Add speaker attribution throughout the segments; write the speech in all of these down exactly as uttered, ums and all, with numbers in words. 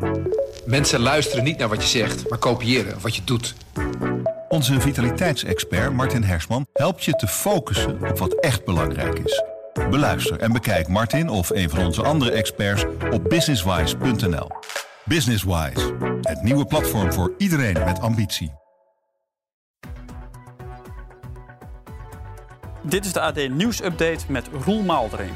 Speaker 1: Mensen luisteren niet naar wat je zegt, maar kopiëren wat je doet.
Speaker 2: Onze vitaliteitsexpert Martin Hersman helpt je te focussen op wat echt belangrijk is. Beluister en bekijk Martin of een van onze andere experts op businesswise punt n l. Businesswise, het nieuwe platform voor iedereen met ambitie.
Speaker 3: Dit is de A D Nieuws Update met Roel Maalderink.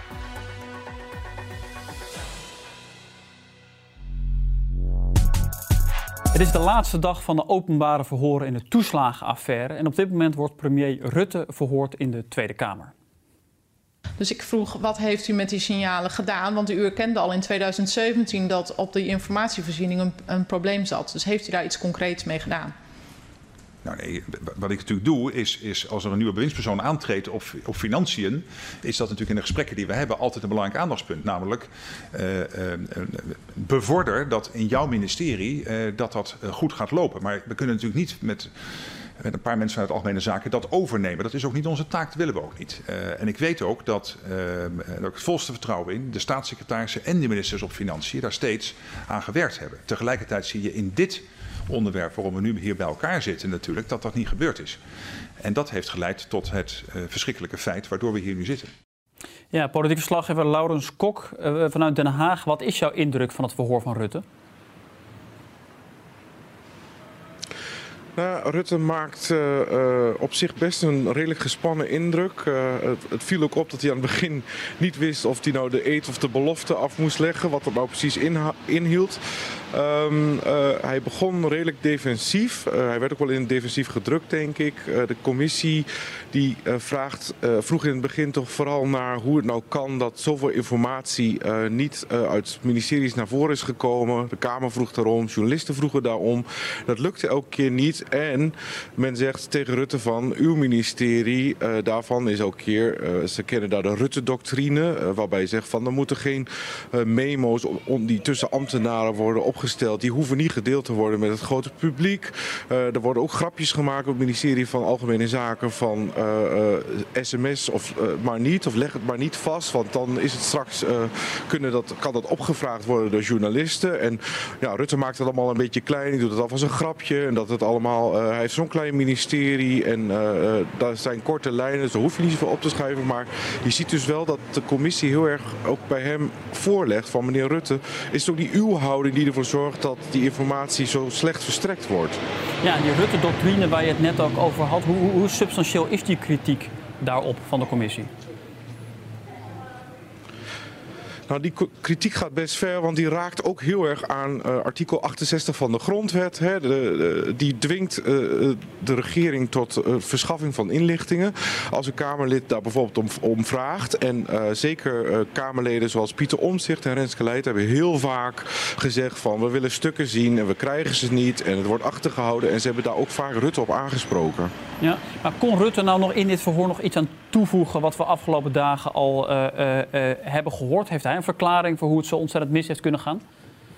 Speaker 3: Het is de laatste dag van de openbare verhoren in de toeslagenaffaire. En op dit moment wordt premier Rutte verhoord in de Tweede Kamer.
Speaker 4: Dus ik vroeg, wat heeft u met die signalen gedaan? Want u erkende al in tweeduizend zeventien dat op die informatievoorziening een, een probleem zat. Dus heeft u daar iets concreets mee gedaan?
Speaker 5: Nou nee, wat ik natuurlijk doe is, is als er een nieuwe bewindspersoon aantreedt op, op financiën, is dat natuurlijk in de gesprekken die we hebben altijd een belangrijk aandachtspunt. Namelijk uh, uh, bevorder dat in jouw ministerie uh, dat dat uh, goed gaat lopen. Maar we kunnen natuurlijk niet met, met een paar mensen uit Algemene Zaken dat overnemen. Dat is ook niet onze taak, dat willen we ook niet. Uh, en ik weet ook dat, uh, daar heb ik het volste vertrouwen in, de staatssecretarissen en de ministers op Financiën daar steeds aan gewerkt hebben. Tegelijkertijd zie je in dit onderwerp waarom we nu hier bij elkaar zitten natuurlijk, dat dat niet gebeurd is. En dat heeft geleid tot het uh, verschrikkelijke feit waardoor we hier nu zitten.
Speaker 3: Ja, politiek verslaggever Laurens Kok uh, vanuit Den Haag. Wat is jouw indruk van het verhoor van Rutte?
Speaker 6: Nou, Rutte maakt uh, uh, op zich best een redelijk gespannen indruk. Uh, het, het viel ook op dat hij aan het begin niet wist of hij nou de eed of de belofte af moest leggen, wat dat nou precies inha- inhield. Um, uh, hij begon redelijk defensief. Uh, hij werd ook wel in defensief gedrukt, denk ik. Uh, de commissie die uh, vraagt, uh, vroeg in het begin toch vooral naar hoe het nou kan dat zoveel informatie uh, niet uh, uit ministeries naar voren is gekomen. De Kamer vroeg daarom, journalisten vroegen daarom. Dat lukte elke keer niet. En men zegt tegen Rutte van, uw ministerie, uh, daarvan is elke keer, uh, ze kennen daar de Rutte-doctrine, uh, waarbij je zegt van, er moeten geen uh, memo's on, die tussen ambtenaren worden opgesteld. Gesteld. Die hoeven niet gedeeld te worden met het grote publiek. Uh, er worden ook grapjes gemaakt op het ministerie van Algemene Zaken van uh, uh, sms of uh, maar niet, of leg het maar niet vast, want dan is het straks, uh, kunnen dat, kan dat opgevraagd worden door journalisten. En ja, Rutte maakt het allemaal een beetje klein, die doet het af als een grapje en dat het allemaal, uh, hij heeft zo'n klein ministerie en uh, uh, daar zijn korte lijnen, dus daar hoef je niet zoveel op te schrijven, maar je ziet dus wel dat de commissie heel erg ook bij hem voorlegt van meneer Rutte, is het ook niet uw houding die ervoor zorgt dat die informatie zo slecht verstrekt wordt.
Speaker 3: Ja, die Rutte-doctrine waar je het net ook over had, hoe, hoe, hoe substantieel is die kritiek daarop van de commissie?
Speaker 6: Nou, die kritiek gaat best ver, want die raakt ook heel erg aan uh, artikel achtenzestig van de grondwet. Hè. De, de, die dwingt uh, de regering tot uh, verschaffing van inlichtingen. Als een Kamerlid daar bijvoorbeeld om, om vraagt. En uh, zeker uh, Kamerleden zoals Pieter Omtzigt en Renske Leijten hebben heel vaak gezegd van, we willen stukken zien en we krijgen ze niet. En het wordt achtergehouden en ze hebben daar ook vaak Rutte op aangesproken.
Speaker 3: Ja, maar kon Rutte nou nog in dit verhoor nog iets aan toevoegen wat we afgelopen dagen al uh, uh, uh, hebben gehoord? Heeft hij een verklaring voor hoe het zo ontzettend mis heeft kunnen gaan?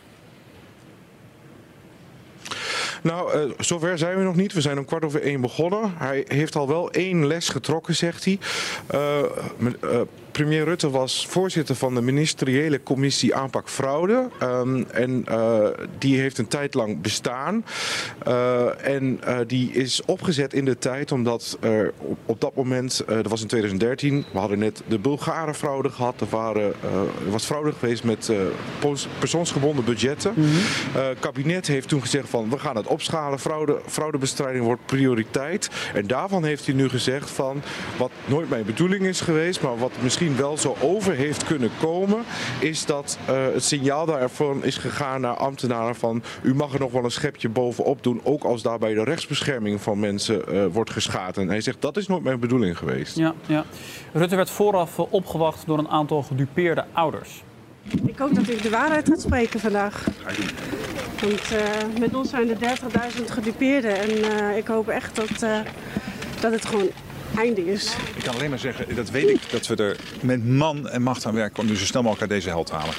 Speaker 6: Nou, uh, zover zijn we nog niet. We zijn om kwart over één begonnen. Hij heeft al wel één les getrokken, zegt hij. Uh, uh, premier Rutte was voorzitter van de ministeriële commissie aanpak fraude. Um, en uh, die heeft een tijd lang bestaan. Uh, en uh, die is opgezet in de tijd omdat er op, op dat moment, uh, dat was in tweeduizend dertien, we hadden net de Bulgare fraude gehad. Er, waren, uh, er was fraude geweest met uh, persoonsgebonden budgetten. Het mm-hmm. uh, kabinet heeft toen gezegd van, we gaan het opschalen. Fraude, fraudebestrijding wordt prioriteit. En daarvan heeft hij nu gezegd van, wat nooit mijn bedoeling is geweest, maar wat misschien wel zo over heeft kunnen komen, is dat uh, het signaal daarvan is gegaan naar ambtenaren van, u mag er nog wel een schepje bovenop doen, ook als daarbij de rechtsbescherming van mensen uh, wordt geschaad. En hij zegt, dat is nooit mijn bedoeling geweest.
Speaker 3: Ja, ja. Rutte werd vooraf opgewacht door een aantal gedupeerde ouders.
Speaker 7: Ik hoop dat u de waarheid gaat spreken vandaag. Want uh, met ons zijn er dertigduizend gedupeerden en uh, ik hoop echt dat, uh, dat het gewoon einde is.
Speaker 5: Ik kan alleen maar zeggen, dat weet ik, dat we er met man en macht aan werken om nu zo snel mogelijk uit deze hel te halen.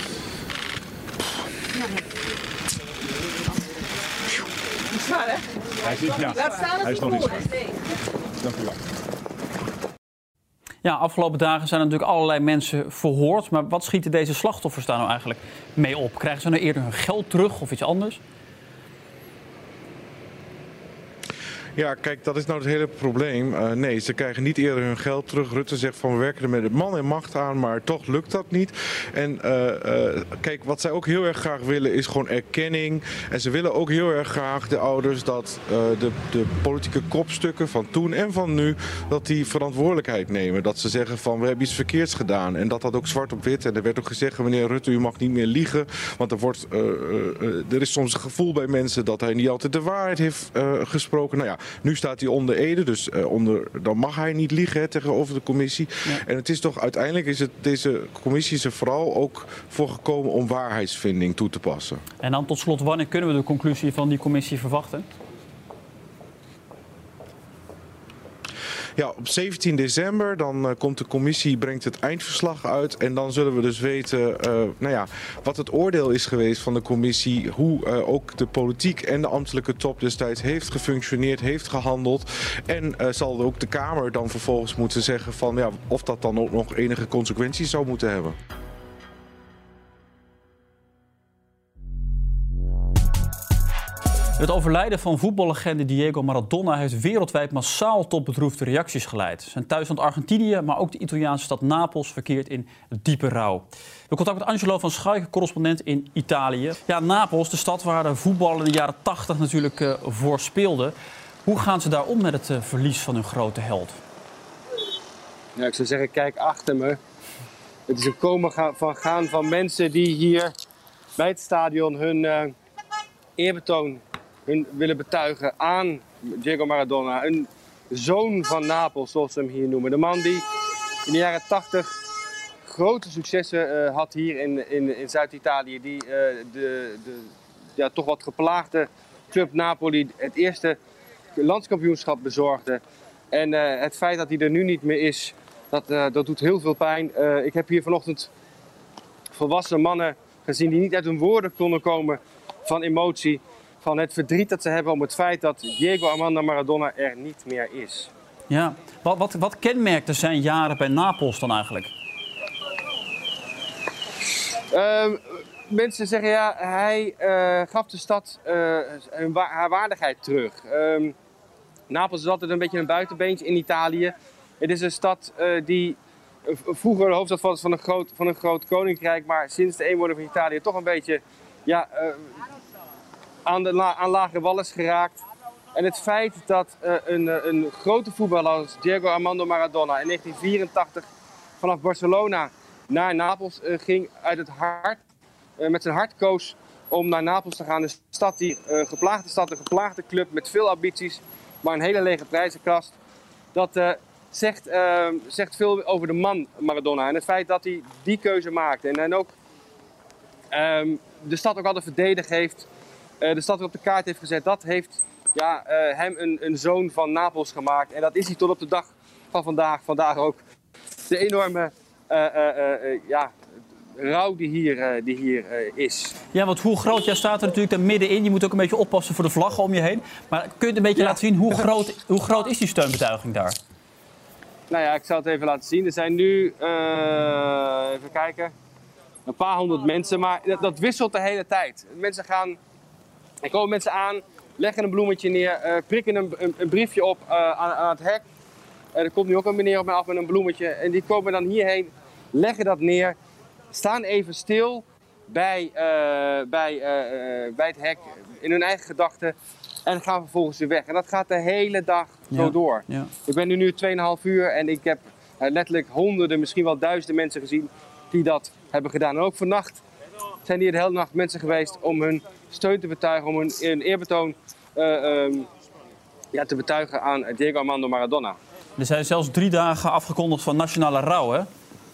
Speaker 7: Ja.
Speaker 5: Zwaar, hè? Hij is, ja, Laat staan hij is nog niet zwaar. Dank u wel.
Speaker 3: Ja, afgelopen dagen zijn er natuurlijk allerlei mensen verhoord. Maar wat schieten deze slachtoffers daar nou eigenlijk mee op? Krijgen ze nou eerder hun geld terug of iets anders?
Speaker 6: Ja, kijk, dat is nou het hele probleem. Uh, nee, ze krijgen niet eerder hun geld terug. Rutte zegt van we werken er met man en macht aan, maar toch lukt dat niet. En uh, uh, kijk, wat zij ook heel erg graag willen is gewoon erkenning. En ze willen ook heel erg graag, de ouders, dat uh, de, de politieke kopstukken van toen en van nu, dat die verantwoordelijkheid nemen. Dat ze zeggen van we hebben iets verkeerds gedaan. En dat dat ook zwart op wit. En er werd ook gezegd, meneer Rutte, u mag niet meer liegen. Want er, wordt, uh, uh, er is soms een gevoel bij mensen dat hij niet altijd de waarheid heeft uh, gesproken. Nou ja, nu staat hij onder ede, dus uh, onder, dan mag hij niet liegen hè, tegenover de commissie. Ja. En het is toch, uiteindelijk is het, deze commissie is er vooral ook voor gekomen om waarheidsvinding toe te passen.
Speaker 3: En dan tot slot, wanneer kunnen we de conclusie van die commissie verwachten?
Speaker 6: Ja, op zeventien december dan uh, komt de commissie, brengt het eindverslag uit. En dan zullen we dus weten uh, nou ja, wat het oordeel is geweest van de commissie. Hoe uh, ook de politiek en de ambtelijke top destijds heeft gefunctioneerd, heeft gehandeld. En uh, zal ook de Kamer dan vervolgens moeten zeggen van ja, of dat dan ook nog enige consequenties zou moeten hebben.
Speaker 3: Het overlijden van voetballegende Diego Maradona heeft wereldwijd massaal tot bedroefde reacties geleid. Zijn thuisland Argentinië, maar ook de Italiaanse stad Napels verkeert in diepe rouw. We contact met Angelo van Schaik, correspondent in Italië. Ja, Napels, de stad waar de voetbal in de jaren tachtig natuurlijk uh, voor speelde. Hoe gaan ze daar om met het uh, verlies van hun grote held?
Speaker 8: Ja, ik zou zeggen, kijk achter me. Het is een komen van gaan van mensen die hier bij het stadion hun uh, eerbetoon hun willen betuigen aan Diego Maradona. Een zoon van Napels, zoals ze hem hier noemen. De man die in de jaren tachtig grote successen uh, had hier in, in, in Zuid-Italië. Die uh, de, de ja, toch wat geplaagde club Napoli het eerste landskampioenschap bezorgde. En uh, het feit dat hij er nu niet meer is, dat, uh, dat doet heel veel pijn. Uh, ik heb hier vanochtend volwassen mannen gezien die niet uit hun woorden konden komen van emotie. Van het verdriet dat ze hebben om het feit dat Diego Armando Maradona er niet meer is.
Speaker 3: Ja, wat, wat, wat kenmerkte zijn jaren bij Napels dan eigenlijk?
Speaker 8: Uh, mensen zeggen ja, hij uh, gaf de stad uh, haar waardigheid terug. Uh, Napels is altijd een beetje een buitenbeentje in Italië. Het is een stad uh, die uh, vroeger de hoofdstad was van een, groot, van een groot koninkrijk, maar sinds de eenwording van Italië toch een beetje ja, uh, aan, de la aan lage wal is geraakt. En het feit dat uh, een, een grote voetballer als Diego Armando Maradona in negentien vierentachtig vanaf Barcelona naar Napels uh, ging, uit het hart, uh, met zijn hart koos om naar Napels te gaan. Een stad die uh, geplaagde stad, een geplaagde club met veel ambities, maar een hele lege prijzenkast. Dat uh, zegt, uh, zegt veel over de man Maradona en het feit dat hij die keuze maakte. En, en ook um, de stad ook altijd verdedigd heeft, uh, de stad op de kaart heeft gezet. Dat heeft ja, uh, hem een, een zoon van Napels gemaakt. En dat is hij tot op de dag van vandaag. Vandaag ook de enorme uh, uh, uh, ja, rouw die hier, uh, die hier uh, is.
Speaker 3: Ja, want hoe groot, jij staat er natuurlijk daar middenin. Je moet ook een beetje oppassen voor de vlaggen om je heen. Maar kun je het een beetje ja. laten zien, hoe groot, hoe groot is die steunbetuiging daar?
Speaker 8: Nou ja, ik zal het even laten zien. Er zijn nu, uh, even kijken, een paar honderd mensen. Maar dat, dat wisselt de hele tijd. Mensen gaan, er komen mensen aan, leggen een bloemetje neer, uh, prikken een, een, een briefje op uh, aan, aan het hek. Uh, er komt nu ook een meneer op mij af met een bloemetje. En die komen dan hierheen, leggen dat neer, staan even stil bij, uh, bij, uh, uh, bij het hek, in hun eigen gedachten. En gaan vervolgens weer weg. En dat gaat de hele dag zo ja, door. Ja. Ik ben nu nu tweeënhalf uur en ik heb uh, letterlijk honderden, misschien wel duizenden mensen gezien die dat hebben gedaan. En ook vannacht zijn hier de hele nacht mensen geweest om hun steun te betuigen, om hun, hun eerbetoon uh, um, ja, te betuigen aan Diego Armando Maradona.
Speaker 3: Er zijn zelfs drie dagen afgekondigd van nationale rouw, hè?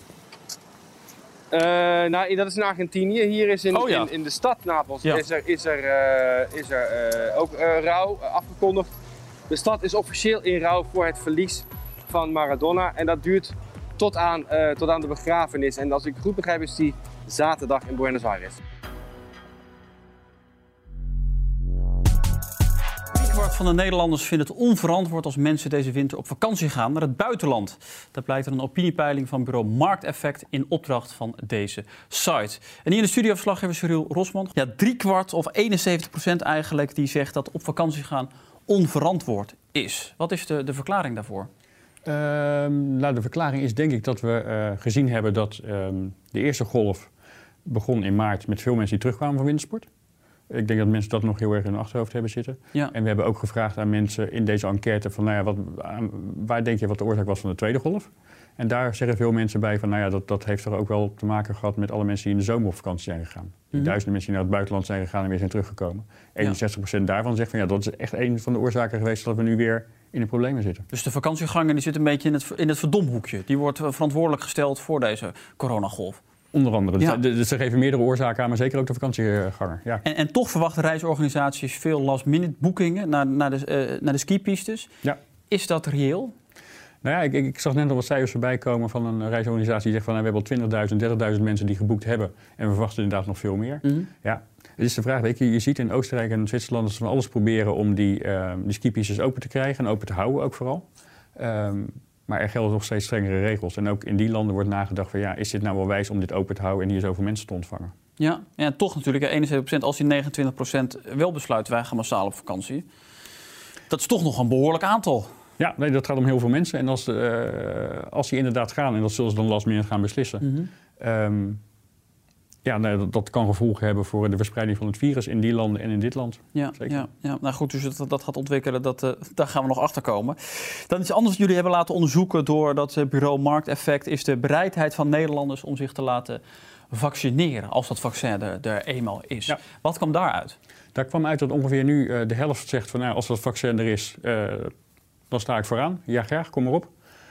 Speaker 8: Uh, nou, dat is in Argentinië. Hier is in, oh, ja. in, in de stad Napels ja. is er, is er, uh, is er uh, ook uh, rouw uh, afgekondigd. De stad is officieel in rouw voor het verlies van Maradona. En dat duurt tot aan, uh, tot aan de begrafenis. En als ik het goed begrijp is die zaterdag in Buenos Aires.
Speaker 3: kwart van de Nederlanders vindt het onverantwoord als mensen deze winter op vakantie gaan naar het buitenland. Dat blijkt uit een opiniepeiling van bureau Markteffect in opdracht van deze site. En hier in de studio verslaggever Cyril Rosman. Ja, driekwart of eenenzeventig procent eigenlijk die zegt dat op vakantie gaan onverantwoord is. Wat is de, de verklaring daarvoor?
Speaker 9: Uh, nou, de verklaring is denk ik dat we uh, gezien hebben dat uh, de eerste golf begon in maart met veel mensen die terugkwamen van wintersport. Ik denk dat mensen dat nog heel erg in hun achterhoofd hebben zitten. Ja. En we hebben ook gevraagd aan mensen in deze enquête van, nou ja, wat, waar denk je wat de oorzaak was van de tweede golf? En daar zeggen veel mensen bij van, nou ja, dat, dat heeft er ook wel te maken gehad met alle mensen die in de zomer op vakantie zijn gegaan. Die mm-hmm. duizenden mensen die naar het buitenland zijn gegaan en weer zijn teruggekomen. eenenzestig procent ja. daarvan zegt van, ja, dat is echt een van de oorzaken geweest dat we nu weer in de problemen zitten.
Speaker 3: Dus de vakantieganger die zit een beetje in het, in het verdomhoekje. Die wordt verantwoordelijk gesteld voor deze coronagolf.
Speaker 9: Onder andere. Ja. Dus ze geven meerdere oorzaken aan, maar zeker ook de vakantieganger. Ja.
Speaker 3: En, en toch verwachten reisorganisaties veel last-minute boekingen naar, naar, de, uh, naar de skipistes. Ja. Is dat reëel?
Speaker 9: Nou ja, ik, ik zag net al wat cijfers voorbij komen van een reisorganisatie die zegt van, nou, we hebben al twintigduizend, dertigduizend mensen die geboekt hebben en we verwachten inderdaad nog veel meer. Mm-hmm. Ja. Het is de vraag, weet je, je ziet in Oostenrijk en Zwitserland dat ze van alles proberen om die, uh, die skipistes open te krijgen en open te houden ook vooral. Um, Maar er gelden nog steeds strengere regels. En ook in die landen wordt nagedacht van, ja, is dit nou wel wijs om dit open te houden en hier zoveel mensen te ontvangen?
Speaker 3: Ja, en toch natuurlijk eenenzeventig procent als die negenentwintig procent wel besluit, wij gaan massaal op vakantie. Dat is toch nog een behoorlijk aantal.
Speaker 9: Ja, nee, dat gaat om heel veel mensen. En als, de, uh, als die inderdaad gaan, en dat zullen ze dan last minute gaan beslissen. Mm-hmm. Um, Ja, nee, dat, dat kan gevolgen hebben voor de verspreiding van het virus in die landen en in dit land.
Speaker 3: Ja, ja, ja. Nou goed, dus dat, dat gaat ontwikkelen, dat, uh, daar gaan we nog achter komen. Dan iets anders wat jullie hebben laten onderzoeken door dat uh, bureau Markteffect is de bereidheid van Nederlanders om zich te laten vaccineren, als dat vaccin er, er eenmaal is. Ja. Wat kwam daaruit?
Speaker 9: Daar kwam uit dat ongeveer nu uh, de helft zegt van, nou, als dat vaccin er is, uh, dan sta ik vooraan. Ja, graag, kom maar op.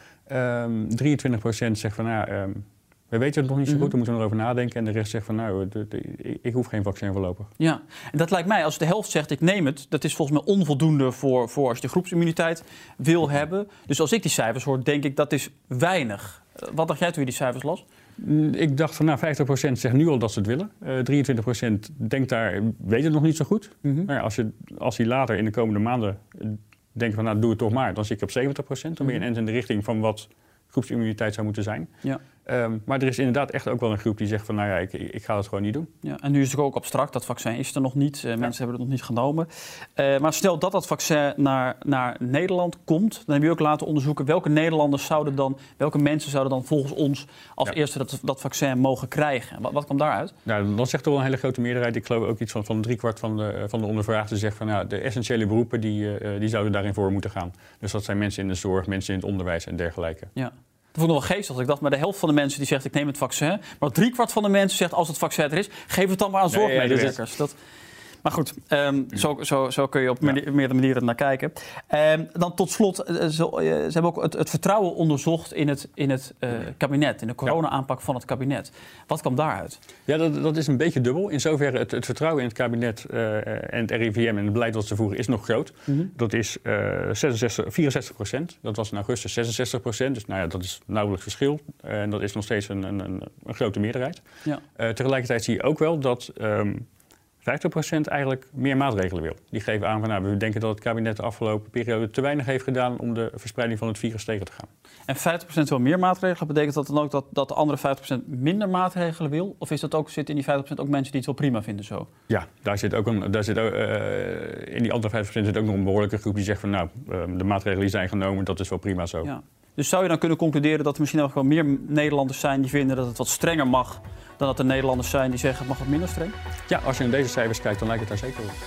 Speaker 9: Um, drieëntwintig procent zegt van, nou, um, we weten het nog niet zo goed, we moeten erover nadenken. En de rest zegt van, nou, de, de, ik hoef geen vaccin voorlopig.
Speaker 3: Ja, en dat lijkt mij, als de helft zegt, ik neem het, dat is volgens mij onvoldoende voor, voor als je de groepsimmuniteit wil hebben. Dus als ik die cijfers hoor, denk ik, dat is weinig. Wat dacht jij toen je die cijfers las?
Speaker 9: Ik dacht van, nou, vijftig procent zegt nu al dat ze het willen. Uh, drieëntwintig procent denkt daar, weet het nog niet zo goed. Mm-hmm. Maar ja, als, je, als hij later in de komende maanden denkt van, nou, doe het toch maar. Dan zit ik op zeventig procent. Dan ben je een end in de richting van wat groepsimmuniteit zou moeten zijn. Ja. Um, maar er is inderdaad echt ook wel een groep die zegt van, nou ja, ik, ik ga het gewoon niet doen.
Speaker 3: Ja, en nu is het ook abstract, dat vaccin is er nog niet. Uh, ja. Mensen hebben het nog niet genomen. Uh, maar stel dat dat vaccin naar, naar Nederland komt, dan hebben we ook laten onderzoeken welke Nederlanders zouden dan, welke mensen zouden dan volgens ons als ja. eerste dat, dat vaccin mogen krijgen. Wat, wat kwam daaruit?
Speaker 9: Nou, dan zegt er wel een hele grote meerderheid. Ik geloof ook iets van, van driekwart van de, van de ondervraagden zegt van, nou, de essentiële beroepen die, uh, die zouden daarin voor moeten gaan. Dus dat zijn mensen in de zorg, mensen in het onderwijs en dergelijke.
Speaker 3: Ja. Dat vond ik nog wel geestig. Ik dacht, maar de helft van de mensen die zegt, ik neem het vaccin. Maar driekwart van de mensen zegt, als het vaccin er is, geef het dan maar aan zorgmedewerkers. Nee, ja, maar goed, um, zo, zo, zo kun je op ja. meerdere manieren naar kijken. Um, dan tot slot, uh, ze, uh, ze hebben ook het, het vertrouwen onderzocht in het, in het uh, kabinet, in de corona-aanpak van het kabinet. Wat kwam daaruit?
Speaker 9: Ja, dat, dat is een beetje dubbel. In zoverre het, het vertrouwen in het kabinet uh, en het R I V M en het beleid dat ze voeren is nog groot. Mm-hmm. Dat is uh, zesenzestig, vierenzestig procent. Dat was in augustus zesenzestig procent. Dus nou ja, dat is nauwelijks verschil. Uh, en dat is nog steeds een, een, een, een grote meerderheid. Ja. Uh, tegelijkertijd zie je ook wel dat Um, vijftig procent eigenlijk meer maatregelen wil. Die geven aan van, nou, we denken dat het kabinet de afgelopen periode te weinig heeft gedaan om de verspreiding van het virus tegen te gaan.
Speaker 3: En vijftig procent wil meer maatregelen, betekent dat dan ook dat, dat de andere vijftig procent minder maatregelen wil? Of is dat ook, zit in die vijftig procent ook mensen die het wel prima vinden zo?
Speaker 9: Ja, daar zit ook een, daar zit ook, uh, in die andere vijftig procent zit ook nog een behoorlijke groep die zegt van, nou, uh, de maatregelen die zijn genomen, dat is wel prima zo. Ja.
Speaker 3: Dus zou je dan kunnen concluderen dat er misschien ook wel meer Nederlanders zijn die vinden dat het wat strenger mag, dan dat er Nederlanders zijn die zeggen het mag wat minder streng?
Speaker 9: Ja, als je naar deze cijfers kijkt, dan lijkt het daar zeker op.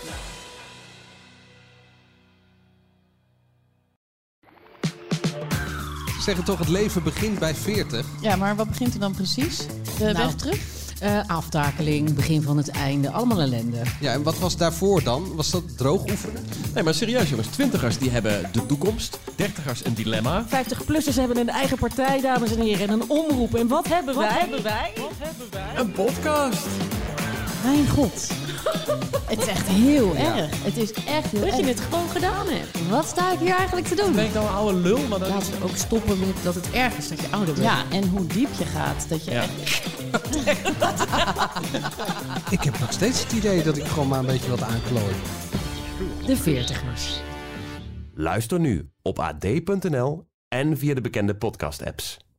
Speaker 10: Ze zeggen toch, het leven begint bij veertig.
Speaker 11: Ja, maar wat begint er dan precies? De
Speaker 10: nou,
Speaker 11: weg terug?
Speaker 10: Uh, aftakeling, begin van het einde, allemaal ellende. Ja, en wat was daarvoor dan? Was dat droog oefenen?
Speaker 12: Nee, maar serieus jongens, twintigers die hebben de toekomst, dertigers een dilemma.
Speaker 13: vijftig-plussers hebben een eigen partij, dames en heren, en een omroep. En wat hebben
Speaker 12: wat
Speaker 13: wij?
Speaker 12: Hebben wij? Wat hebben wij? Een podcast.
Speaker 11: Mijn god. Het is echt heel
Speaker 13: ja.
Speaker 11: erg. Het is echt heel
Speaker 13: dat
Speaker 11: erg.
Speaker 13: je het gewoon gedaan hebt.
Speaker 11: Wat sta ik hier eigenlijk te doen?
Speaker 12: Ben ik nou een oude lul? Maar dan
Speaker 11: laten we ook stoppen met dat het erg is dat je ouder bent. Ja, en hoe diep je gaat. Dat je ja. echt...
Speaker 10: Ik heb nog steeds het idee dat ik gewoon maar een beetje wat aanklooi.
Speaker 11: De veertigers.
Speaker 14: Luister nu op a d punt n l en via de bekende podcast-apps.